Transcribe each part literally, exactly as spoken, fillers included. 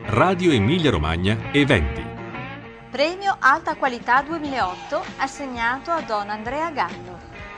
Radio Emilia Romagna Eventi. Premio Alta Qualità duemilaotto assegnato a Don Andrea Gallo.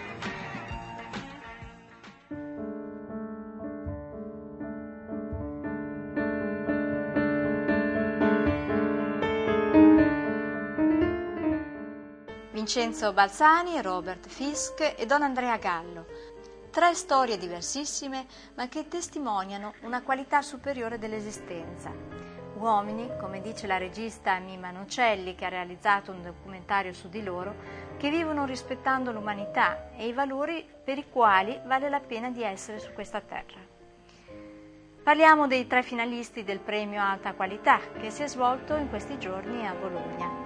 Vincenzo Balzani, Robert Fisk e Don Andrea Gallo. Tre storie diversissime ma che testimoniano una qualità superiore dell'esistenza. Uomini, come dice la regista Mimma Nocelli, che ha realizzato un documentario su di loro, che vivono rispettando l'umanità e i valori per i quali vale la pena di essere su questa terra. Parliamo dei tre finalisti del premio Alta Qualità che si è svolto in questi giorni a Bologna.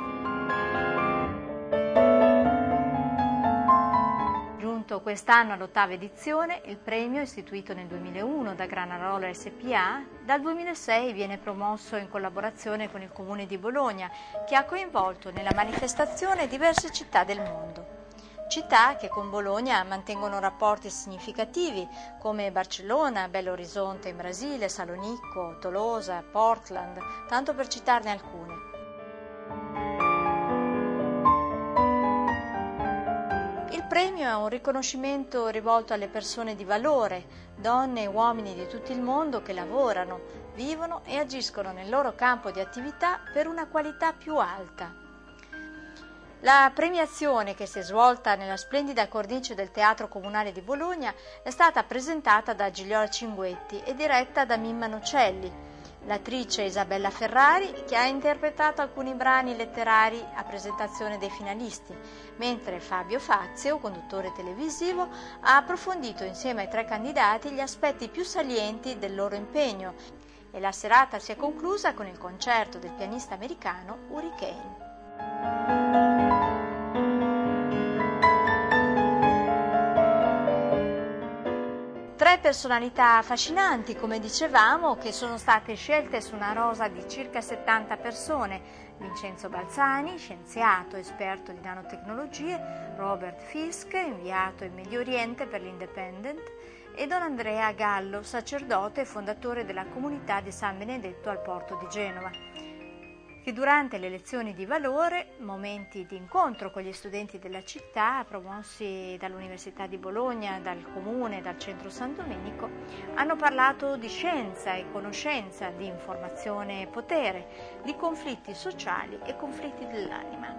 Quest'anno all'ottava edizione, il premio, istituito nel duemilauno da Granarola S P A, dal duemilasei viene promosso in collaborazione con il Comune di Bologna, che ha coinvolto nella manifestazione diverse città del mondo. Città che con Bologna mantengono rapporti significativi come Barcellona, Belo Horizonte in Brasile, Salonicco, Tolosa, Portland, tanto per citarne alcune. Il premio è un riconoscimento rivolto alle persone di valore, donne e uomini di tutto il mondo che lavorano, vivono e agiscono nel loro campo di attività per una qualità più alta. La premiazione, che si è svolta nella splendida cornice del Teatro Comunale di Bologna, è stata presentata da Gigliola Cinguetti e diretta da Mimma Nocelli. L'attrice Isabella Ferrari, che ha interpretato alcuni brani letterari a presentazione dei finalisti, mentre Fabio Fazio, conduttore televisivo, ha approfondito insieme ai tre candidati gli aspetti più salienti del loro impegno e la serata si è conclusa con il concerto del pianista americano Hurricane. Tre personalità affascinanti, come dicevamo, che sono state scelte su una rosa di circa settanta persone. Vincenzo Balzani, scienziato, esperto di nanotecnologie, Robert Fisk, inviato in Medio Oriente per l'Independent, e Don Andrea Gallo, sacerdote e fondatore della comunità di San Benedetto al porto di Genova, che durante le lezioni di valore, momenti di incontro con gli studenti della città, promossi dall'Università di Bologna, dal Comune, dal Centro San Domenico, hanno parlato di scienza e conoscenza, di informazione e potere, di conflitti sociali e conflitti dell'anima.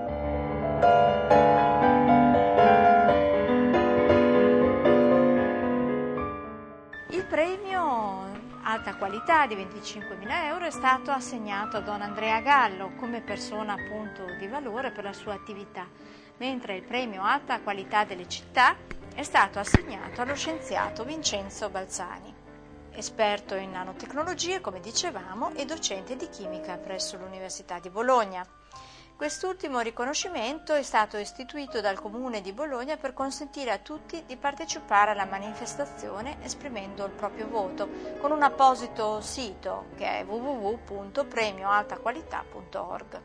Il premio Alta Qualità di venticinquemila euro è stato assegnato a Don Andrea Gallo come persona appunto di valore per la sua attività, mentre il premio Alta Qualità delle città è stato assegnato allo scienziato Vincenzo Balzani, esperto in nanotecnologie, come dicevamo, e docente di chimica presso l'Università di Bologna. Quest'ultimo riconoscimento è stato istituito dal Comune di Bologna per consentire a tutti di partecipare alla manifestazione esprimendo il proprio voto con un apposito sito che è w w w punto premio alta qualità punto org.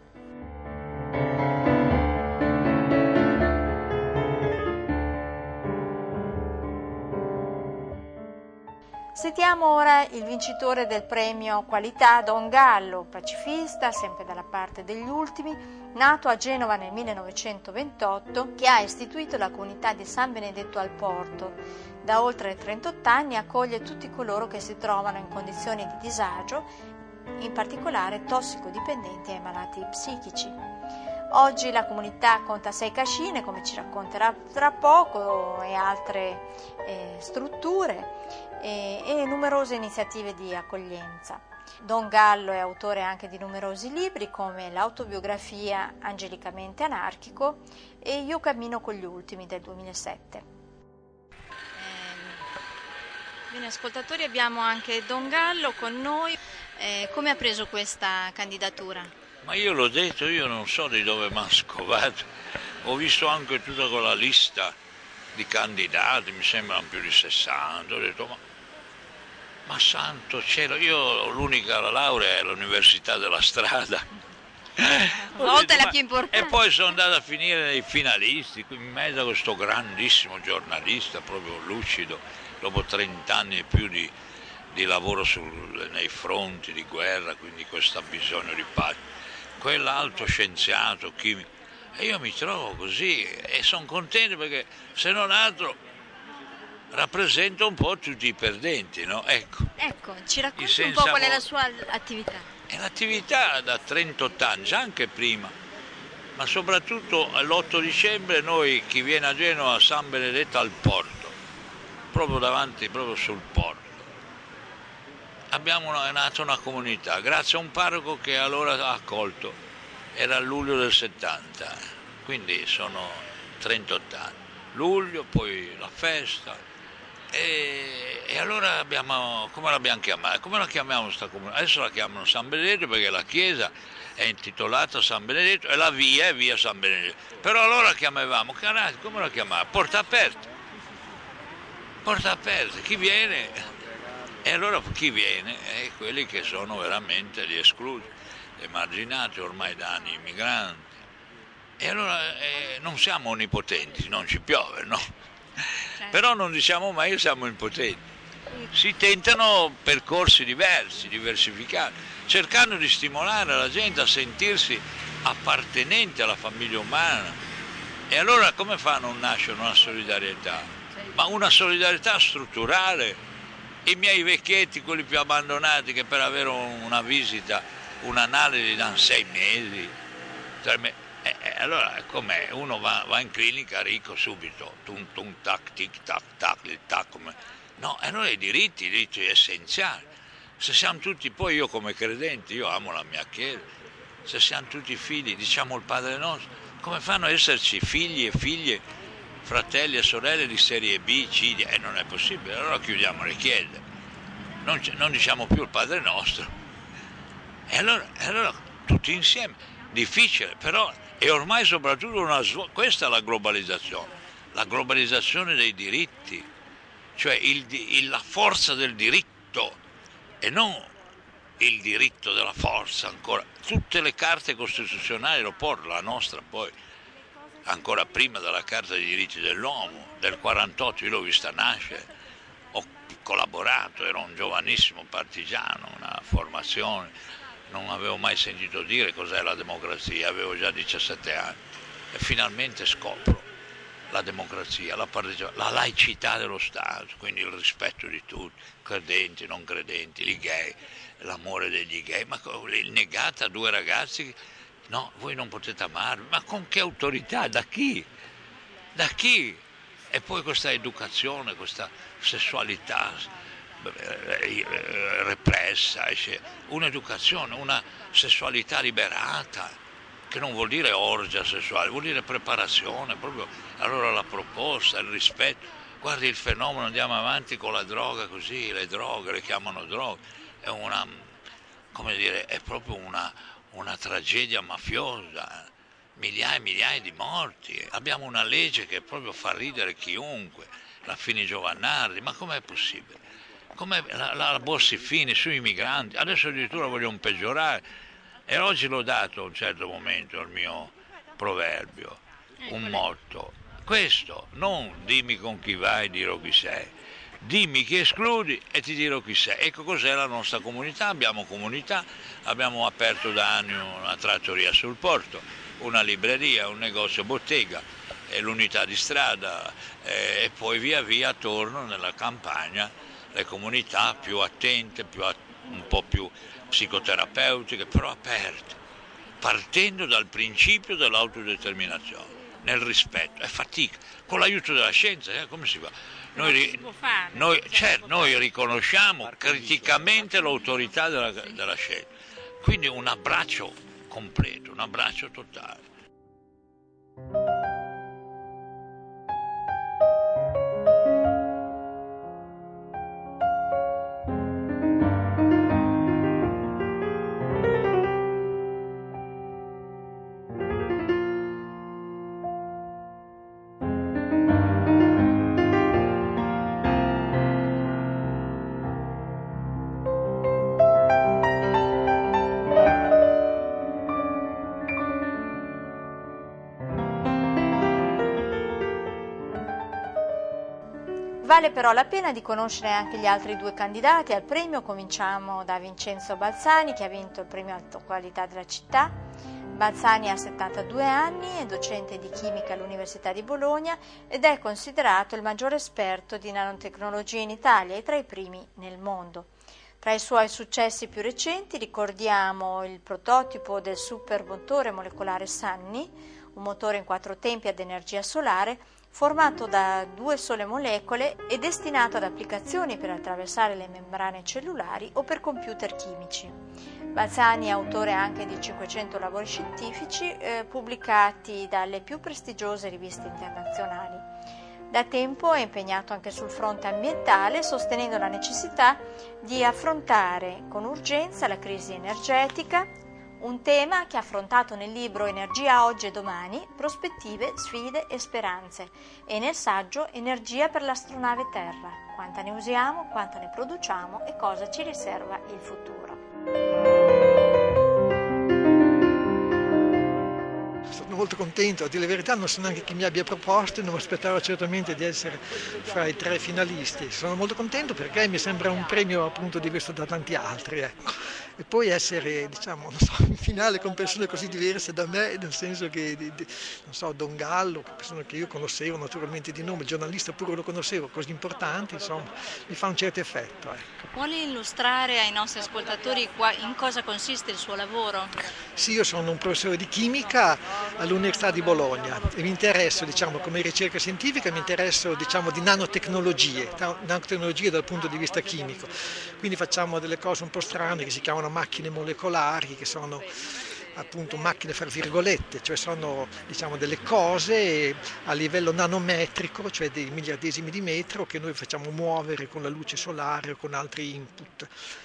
Sentiamo ora il vincitore del premio Qualità, Don Gallo, pacifista, sempre dalla parte degli ultimi, nato a Genova nel millenovecentoventotto, che ha istituito la comunità di San Benedetto al Porto. Da oltre trentotto anni accoglie tutti coloro che si trovano in condizioni di disagio, in particolare tossicodipendenti e malati psichici. Oggi la comunità conta sei cascine, come ci racconterà tra poco, e altre eh, strutture e, e numerose iniziative di accoglienza. Don Gallo è autore anche di numerosi libri come l'autobiografia Angelicamente anarchico e Io cammino con gli ultimi del duemilasette. Eh, bene ascoltatori, abbiamo anche Don Gallo con noi. Eh, come ha preso questa candidatura? Ma io l'ho detto, io non so di dove mi ha scovato, ho visto anche tutta quella lista di candidati, mi sembrano più di sessanta, ho detto ma, ma santo cielo, io l'unica laurea è all'Università della Strada. A volte è la più importante. E poi sono andato a finire nei finalisti, in mezzo a questo grandissimo giornalista, proprio lucido, dopo trenta anni e più di, di lavoro sul, nei fronti di guerra, quindi questo bisogno di pace, quell'altro scienziato, chimico, e io mi trovo così e sono contento perché se non altro rappresento un po' tutti i perdenti, no? Ecco. Ecco, ci racconti I un po' qual è senza la sua attività? È l'attività da trentotto anni, già anche prima, ma soprattutto l'otto dicembre noi, chi viene a Genova, a San Benedetto al porto, proprio davanti, proprio sul porto. Abbiamo una, è nata una comunità, grazie a un parroco che allora ha accolto, era a luglio del settanta, quindi sono trentotto anni. Luglio, poi la festa, e, e allora abbiamo, come l'abbiamo chiamata? Come la chiamiamo questa comunità? Adesso la chiamano San Benedetto perché la chiesa è intitolata San Benedetto e la via è via San Benedetto. Però allora chiamavamo, come la chiamavamo? Porta aperta. Porta aperta, chi viene? E allora chi viene? È quelli che sono veramente gli esclusi, gli emarginati ormai da anni, i migranti. E allora eh, non siamo onnipotenti, non ci piove, no? Certo. Però non diciamo mai che siamo impotenti. Si tentano percorsi diversi, diversificati, cercando di stimolare la gente a sentirsi appartenente alla famiglia umana. E allora come fa a non nascere una solidarietà? Ma una solidarietà strutturale. I miei vecchietti, quelli più abbandonati, che per avere una visita, un'analisi danno sei mesi, tre mesi. E, e allora com'è? Uno va, va in clinica ricco subito, tum tum tac, tic tac, tac, il tac, come... No, e allora i diritti, i diritti essenziali. Se siamo tutti, poi io come credente, io amo la mia chiesa, se siamo tutti figli, diciamo il Padre nostro, come fanno ad esserci figli e figlie, fratelli e sorelle di serie B, C, D? Eh, non è possibile, allora chiudiamo le chiese, non, non diciamo più il Padre nostro. E allora, e allora tutti insieme, difficile, però, e ormai soprattutto una, questa è la globalizzazione, la globalizzazione dei diritti, cioè il, il, la forza del diritto e non il diritto della forza ancora. Tutte le carte costituzionali lo portano, la nostra poi, ancora prima della Carta dei diritti dell'uomo, del quarantotto, io l'ho vista nascere, ho collaborato, ero un giovanissimo partigiano, una formazione, non avevo mai sentito dire cos'è la democrazia, avevo già diciassette anni e finalmente scopro la democrazia, la, la laicità dello Stato, quindi il rispetto di tutti, credenti, non credenti, i gay, l'amore degli gay, ma negata a due ragazzi. No, voi non potete amarvi, ma con che autorità? Da chi? Da chi? E poi questa educazione, questa sessualità repressa, un'educazione, una sessualità liberata, che non vuol dire orgia sessuale, vuol dire preparazione, proprio allora la proposta, il rispetto. Guardi il fenomeno, andiamo avanti con la droga così, le droghe, le chiamano droghe, è una, come dire, è proprio una una tragedia mafiosa, migliaia e migliaia di morti. Abbiamo una legge che proprio fa ridere chiunque, la Fini Giovannardi, ma com'è possibile? Com'è la, la, la Bossi-Fini sui migranti, adesso addirittura vogliono peggiorare, e oggi l'ho dato a un certo momento il mio proverbio, un motto, questo, non dimmi con chi vai, dirò chi sei. Dimmi chi escludi e ti dirò chi sei. Ecco cos'è la nostra comunità, abbiamo comunità, abbiamo aperto da anni una trattoria sul porto, una libreria, un negozio bottega, e l'unità di strada eh, e poi via via attorno nella campagna le comunità più attente, più att- un po' più psicoterapeutiche, però aperte, partendo dal principio dell'autodeterminazione, nel rispetto, è fatica, con l'aiuto della scienza, eh, come si fa? Noi, noi, certo, noi riconosciamo criticamente l'autorità della, della scienza, quindi un abbraccio completo, un abbraccio totale. Vale però la pena di conoscere anche gli altri due candidati al premio. Cominciamo da Vincenzo Balzani, che ha vinto il premio Alta Qualità della città. Balzani ha settantadue anni, è docente di chimica all'Università di Bologna ed è considerato il maggiore esperto di nanotecnologie in Italia e tra i primi nel mondo. Tra i suoi successi più recenti ricordiamo il prototipo del supermotore molecolare Sunny, un motore in quattro tempi ad energia solare formato da due sole molecole e destinato ad applicazioni per attraversare le membrane cellulari o per computer chimici. Balzani è autore anche di cinquecento lavori scientifici eh, pubblicati dalle più prestigiose riviste internazionali. Da tempo è impegnato anche sul fronte ambientale, sostenendo la necessità di affrontare con urgenza la crisi energetica, un tema che ha affrontato nel libro Energia oggi e domani, prospettive, sfide e speranze, e nel saggio Energia per l'astronave Terra, quanta ne usiamo, quanta ne produciamo e cosa ci riserva il futuro. Sono molto contento, a dire la verità non so neanche chi mi abbia proposto e non mi aspettavo certamente di essere fra i tre finalisti. Sono molto contento perché mi sembra un premio appunto diverso da tanti altri, ecco. E poi essere, diciamo, non so, in finale con persone così diverse da me, nel senso che, di, di, non so, Don Gallo, persone che io conoscevo naturalmente di nome, il giornalista pure lo conoscevo, così importanti, insomma, mi fa un certo effetto. Ecco. Vuole illustrare ai nostri ascoltatori qua, in cosa consiste il suo lavoro? Sì, io sono un professore di chimica all'Università di Bologna e mi interesso, diciamo, come ricerca scientifica, mi interesso, diciamo, di nanotecnologie, nanotecnologie dal punto di vista chimico. Quindi facciamo delle cose un po' strane che si chiamano macchine molecolari, che sono appunto macchine fra virgolette, cioè sono, diciamo, delle cose a livello nanometrico, cioè dei miliardesimi di metro, che noi facciamo muovere con la luce solare o con altri input.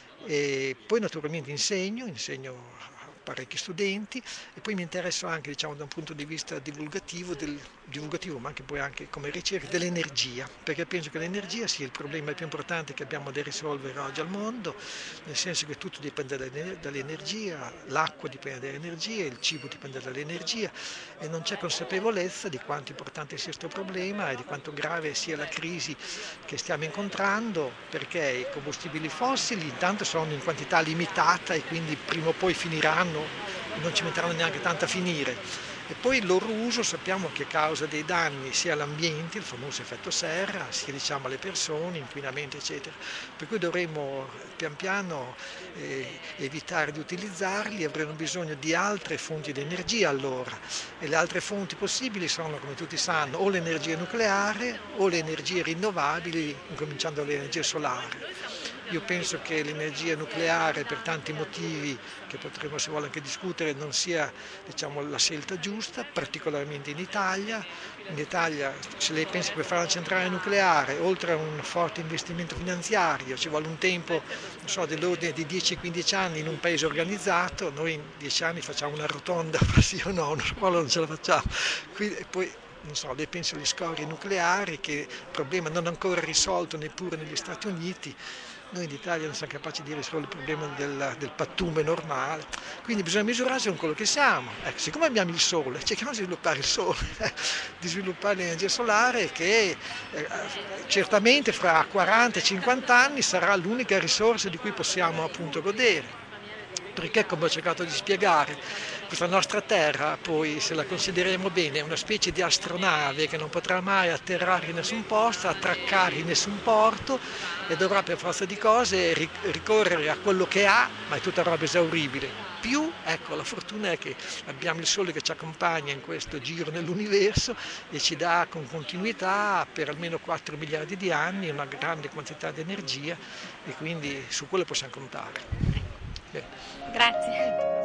E poi naturalmente insegno, insegno parecchi studenti e poi mi interesso anche, diciamo, da un punto di vista divulgativo, del, divulgativo ma anche poi anche come ricerca dell'energia, perché penso che l'energia sia il problema più importante che abbiamo da risolvere oggi al mondo, nel senso che tutto dipende dall'energia, l'acqua dipende dall'energia, il cibo dipende dall'energia e non c'è consapevolezza di quanto importante sia questo problema e di quanto grave sia la crisi che stiamo incontrando, perché i combustibili fossili intanto sono in quantità limitata e quindi prima o poi finiranno, non ci metteranno neanche tanto a finire. E poi il loro uso sappiamo che causa dei danni sia all'ambiente, il famoso effetto serra, sia, diciamo, alle persone, inquinamento eccetera. Per cui dovremmo pian piano eh, evitare di utilizzarli, avremo bisogno di altre fonti di energia allora. E le altre fonti possibili sono, come tutti sanno, o l'energia nucleare o le energie rinnovabili, incominciando dall'energia solare. Io penso che l'energia nucleare, per tanti motivi che potremo se vuole anche discutere, non sia, diciamo, la scelta giusta, particolarmente in Italia. In Italia, se lei pensa che per fare una centrale nucleare, oltre a un forte investimento finanziario, ci vuole un tempo, non so, dell'ordine di dieci quindici anni in un paese organizzato, noi in dieci anni facciamo una rotonda, sì o no, una scuola non ce la facciamo. Quindi, e poi, non so, lei pensa alle scorie nucleari, che il problema non è ancora risolto neppure negli Stati Uniti. Noi in Italia non siamo capaci di risolvere il problema del, del pattume normale, quindi bisogna misurarsi con quello che siamo. Ecco, siccome abbiamo il sole, cerchiamo di sviluppare il sole, di sviluppare l'energia solare che eh, certamente fra quaranta cinquanta anni sarà l'unica risorsa di cui possiamo appunto godere. Perché, come ho cercato di spiegare, questa nostra Terra, poi se la consideriamo bene, è una specie di astronave che non potrà mai atterrare in nessun posto, attraccare in nessun porto e dovrà per forza di cose ricorrere a quello che ha, ma è tutta roba esauribile. Più, ecco, la fortuna è che abbiamo il Sole che ci accompagna in questo giro nell'universo e ci dà con continuità per almeno quattro miliardi di anni una grande quantità di energia e quindi su quello possiamo contare. Grazie.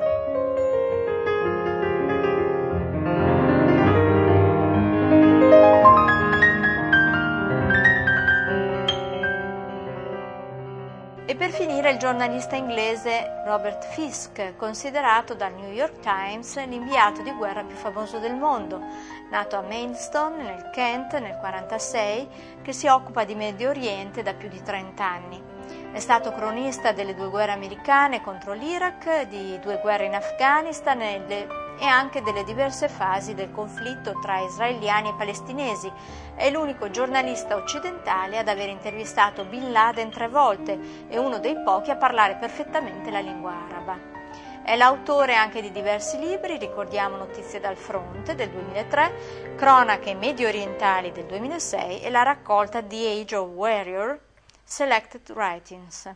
E per finire il giornalista inglese Robert Fisk, considerato dal New York Times l'inviato di guerra più famoso del mondo, nato a Maidstone nel Kent nel millenovecentoquarantasei, che si occupa di Medio Oriente da più di trenta anni. È stato cronista delle due guerre americane contro l'Iraq, di due guerre in Afghanistan e, le, e anche delle diverse fasi del conflitto tra israeliani e palestinesi. È l'unico giornalista occidentale ad aver intervistato Bin Laden tre volte e uno dei pochi a parlare perfettamente la lingua araba. È l'autore anche di diversi libri, ricordiamo Notizie dal fronte del duemilatré, Cronache medio orientali del duemilasei e la raccolta The Age of Warrior, Selected Writings.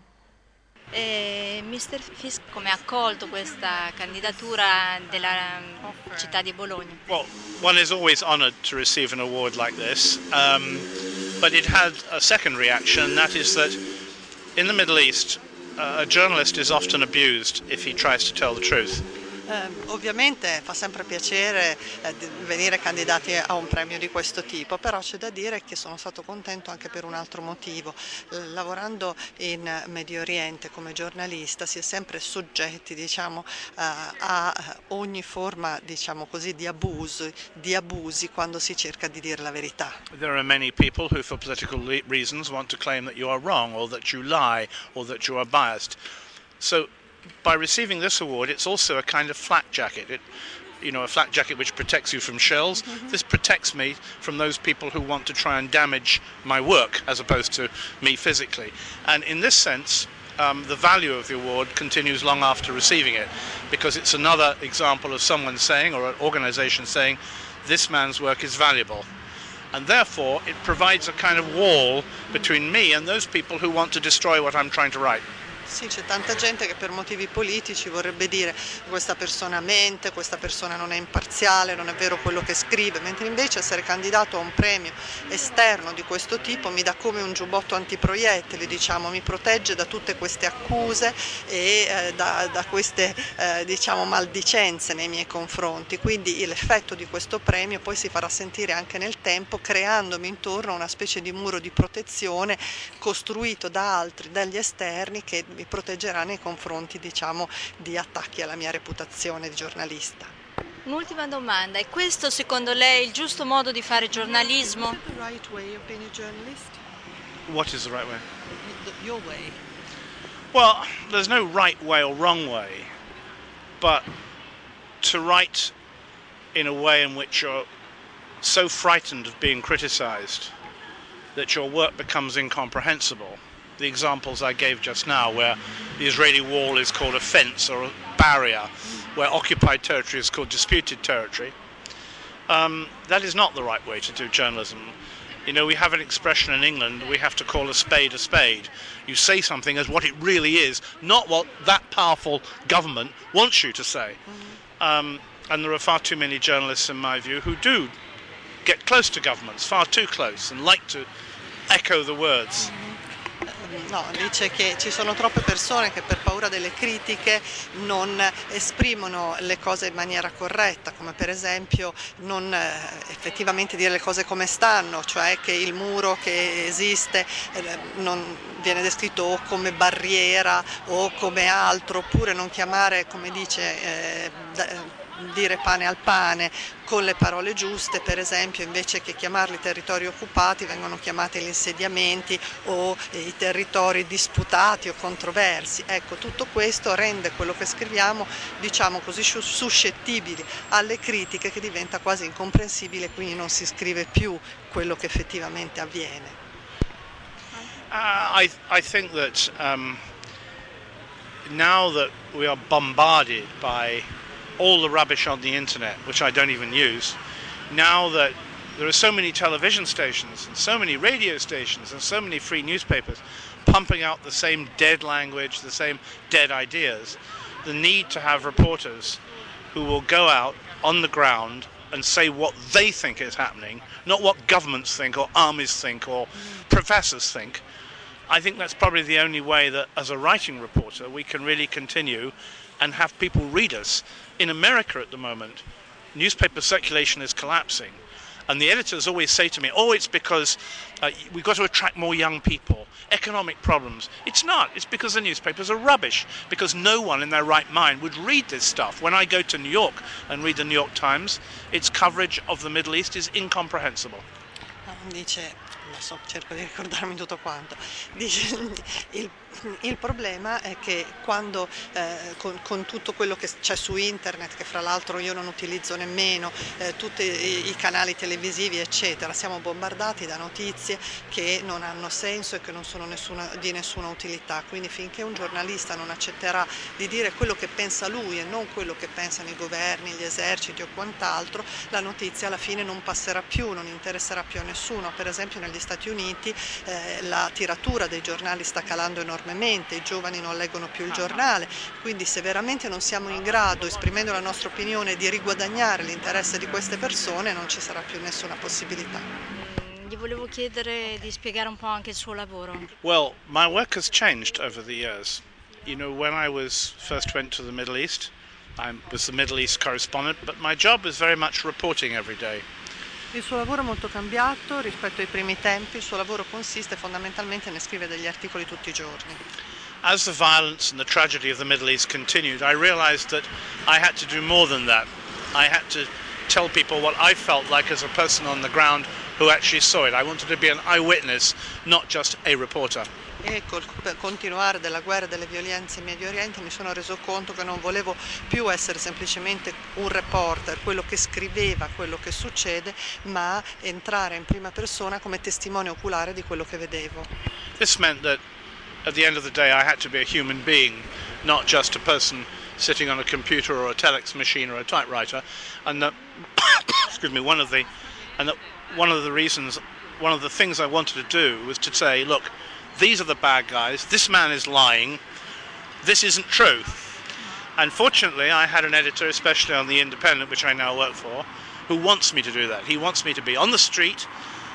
E mister Fisk come ha accolto questa candidatura della città di Bologna? Well, one is always honored to receive an award like this, um, but it had a second reaction, and that is that in the Middle East uh, a journalist is often abused if he tries to tell the truth. Eh, ovviamente fa sempre piacere eh, venire candidati a un premio di questo tipo, però c'è da dire che sono stato contento anche per un altro motivo. Eh, lavorando in Medio Oriente come giornalista si è sempre soggetti, diciamo, eh, a ogni forma, diciamo così, di abuso, di abusi quando si cerca di dire la verità. There are many people who for political reasons want to claim that you are wrong or that you lie or that you are biased. So by receiving this award, it's also a kind of flak jacket. It, you know, a flak jacket which protects you from shells. Mm-hmm. This protects me from those people who want to try and damage my work as opposed to me physically. And in this sense, um, the value of the award continues long after receiving it, because it's another example of someone saying, or an organization saying, this man's work is valuable. And therefore, it provides a kind of wall between me and those people who want to destroy what I'm trying to write. Sì, c'è tanta gente che per motivi politici vorrebbe dire questa persona mente, questa persona non è imparziale, non è vero quello che scrive, mentre invece essere candidato a un premio esterno di questo tipo mi dà come un giubbotto antiproiettili, diciamo, mi protegge da tutte queste accuse e eh, da, da queste eh, diciamo maldicenze nei miei confronti, quindi l'effetto di questo premio poi si farà sentire anche nel tempo, creandomi intorno una specie di muro di protezione costruito da altri, dagli esterni, che mi proteggerà nei confronti, diciamo, di attacchi alla mia reputazione di giornalista. Un'ultima domanda, è questo secondo lei il giusto modo di fare giornalismo? The right way of being a journalist? What is the right way? Your way. Well, there's no right way or wrong way, but to write in a way in which you're so frightened of being criticized that your work becomes incomprehensible. The examples I gave just now, where the Israeli wall is called a fence or a barrier, where occupied territory is called disputed territory, um, that is not the right way to do journalism. You know, we have an expression in England, we have to call a spade a spade. You say something as what it really is, not what that powerful government wants you to say. Um, and there are far too many journalists, in my view, who do get close to governments, far too close, and like to echo the words. No, dice che ci sono troppe persone che per paura delle critiche non esprimono le cose in maniera corretta, come per esempio non eh, effettivamente dire le cose come stanno, cioè che il muro che esiste eh, non viene descritto o come barriera o come altro, oppure non chiamare, come dice, eh, da, dire pane al pane con le parole giuste, per esempio invece che chiamarli territori occupati vengono chiamati gli insediamenti o i territori disputati o controversi. Ecco, tutto questo rende quello che scriviamo, diciamo così, suscettibili alle critiche, che diventa quasi incomprensibile, quindi non si scrive più quello che effettivamente avviene. Uh, I, I think that um, now that we are bombarded by all the rubbish on the internet, which I don't even use, now that there are so many television stations and so many radio stations and so many free newspapers pumping out the same dead language, the same dead ideas, the need to have reporters who will go out on the ground and say what they think is happening, not what governments think or armies think or professors think. I think that's probably the only way that, as a writing reporter, we can really continue and have people read us. In America at the moment, newspaper circulation is collapsing, and the editors always say to me, oh, it's because uh, we've got to attract more young people, economic problems. It's not. It's because the newspapers are rubbish, because no one in their right mind would read this stuff. When I go to New York and read the New York Times, its coverage of the Middle East is incomprehensible. Dice, so, cerco di ricordarmi tutto quanto, dice il Il problema è che quando eh, con, con tutto quello che c'è su internet, che fra l'altro io non utilizzo nemmeno, eh, tutti i, i canali televisivi eccetera, siamo bombardati da notizie che non hanno senso e che non sono nessuna, di nessuna utilità, quindi finché un giornalista non accetterà di dire quello che pensa lui e non quello che pensano i governi, gli eserciti o quant'altro, la notizia alla fine non passerà più, non interesserà più a nessuno. Per esempio negli Stati Uniti eh, la tiratura dei giornali sta calando enormemente, i giovani non leggono più il giornale, quindi se veramente non siamo in grado, esprimendo la nostra opinione, di riguadagnare l'interesse di queste persone, non ci sarà più nessuna possibilità. Gli volevo chiedere di spiegare un po' anche il suo lavoro. Well, my work has changed over the years. You know, when I was first went to the Middle East, I was the Middle East correspondent, but my job is very much reporting every day. Il suo lavoro è molto cambiato rispetto ai primi tempi, il suo lavoro consiste fondamentalmente nel scrivere degli articoli tutti i giorni. As the violence and the tragedy of the Middle East continued, I realized that I had to do more than that. I had to tell people what I felt like as a person on the ground who actually saw it. I wanted to be an eyewitness, not just a reporter. E col continuare della guerra e delle violenze in Medio Oriente mi sono reso conto che non volevo più essere semplicemente un reporter, quello che scriveva quello che succede, ma entrare in prima persona come testimone oculare di quello che vedevo. This meant that at the end of the day I had to be a human being, not just a person sitting on a computer or a telex machine or a typewriter. And that, excuse me, one of the and that one of the reasons, one of the things I wanted to do was to say, look, these are the bad guys, this man is lying, this isn't true. Unfortunately, I had an editor, especially on The Independent, which I now work for, who wants me to do that. He wants me to be on the street,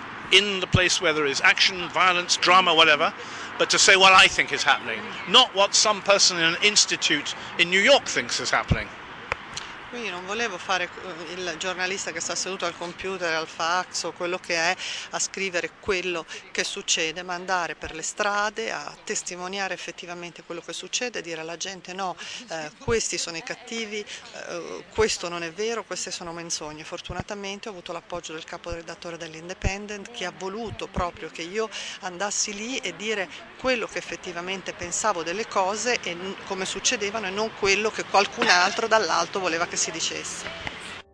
in the place where there is action, violence, drama, whatever, but to say what I think is happening, not what some person in an institute in New York thinks is happening. Quindi non volevo fare il giornalista che sta seduto al computer, al fax o quello che è, a scrivere quello che succede, ma andare per le strade a testimoniare effettivamente quello che succede, dire alla gente no, eh, questi sono i cattivi, eh, questo non è vero, queste sono menzogne. Fortunatamente ho avuto l'appoggio del caporedattore dell'Independent, che ha voluto proprio che io andassi lì e dire quello che effettivamente pensavo delle cose e come succedevano e non quello che qualcun altro dall'alto voleva che si dicesse.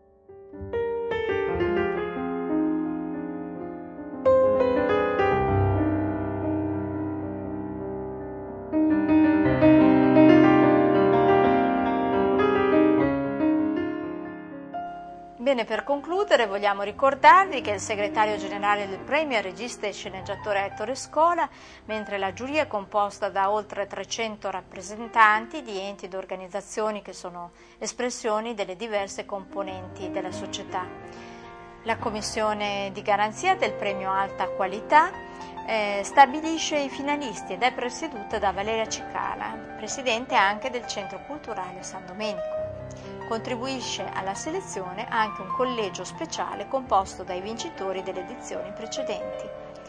Bene, per concludere vogliamo ricordarvi che il segretario generale del premio è il regista e sceneggiatore Ettore Scola, mentre la giuria è composta da oltre trecento rappresentanti di enti ed organizzazioni che sono espressioni delle diverse componenti della società. La commissione di garanzia del premio Alta Qualità eh, stabilisce i finalisti ed è presieduta da Valeria Cicala, presidente anche del Centro Culturale San Domenico. Contribuisce alla selezione anche un collegio speciale composto dai vincitori delle edizioni precedenti.